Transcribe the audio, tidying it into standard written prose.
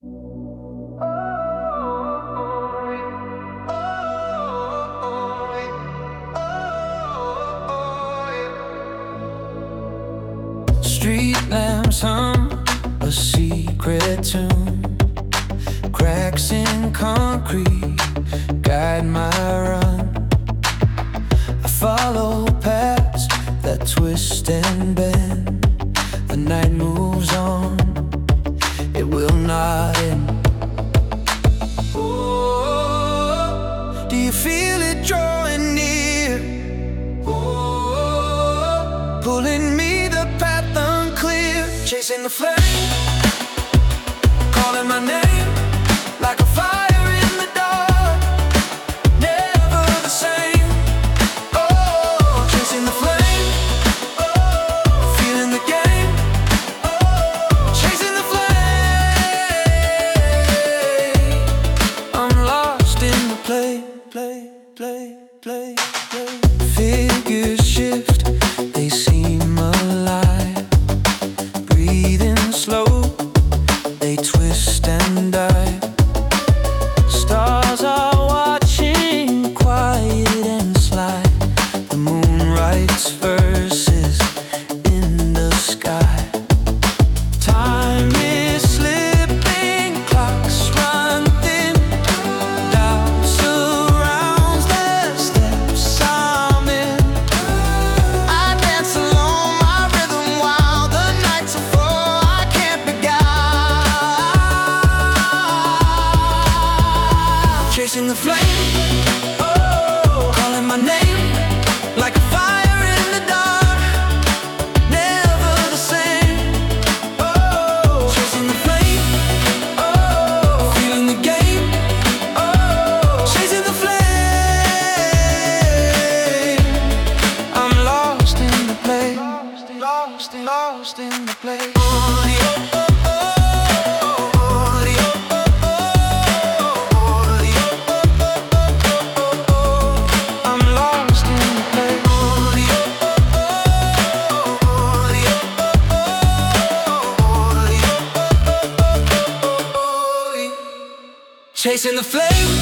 Street lamps hum a secret tune. Cracks in concrete guide my run. I follow paths that twist and bend. The night moves on, it will not end. Oh, do you feel it drawing near? Oh, pulling me the path unclear. Chasing the flame, calling my name like a fire in the dark, never the same. Oh, chasing the flame, feeling the game. Chasing the flame, I'm lost in the play. Figures shift, they seem alive. Breathing slow, they twist and dive. Stars are watching, quiet and sly. The moon writes verses in the sky. Time is slipping, clocks run thin. Doubt surrounds the steps I'm in. I dance along my rhythm while the nights are full. I can't be guided. Chasing the flame, oh, calling my name like a fire in the dark, never the same. Oh, chasing the flame, oh, feeling the game. Oh, chasing the flame, I'm lost in the play, lost in the play. I'm lost in the play. Chasing the flame.